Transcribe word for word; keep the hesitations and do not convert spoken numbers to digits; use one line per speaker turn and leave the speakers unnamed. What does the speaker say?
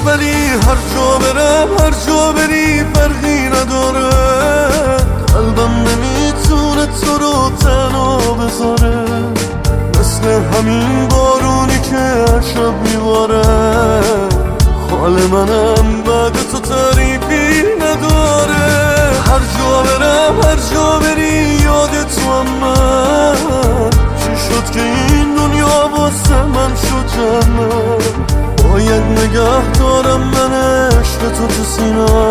ولی هر جا برم هر جا بری فرقی نداره. قلبم نمیتونه تو رو تنها بذاره، مثل همین بارونی که هر شب میباره. حال منم بعد تو تعریفی نداره. هر جا برم هر جا بری یاد تو هم من. چی شد که این دنیا واسه من شد جنت؟ باید نگه دارم من عشق تو تو سینه.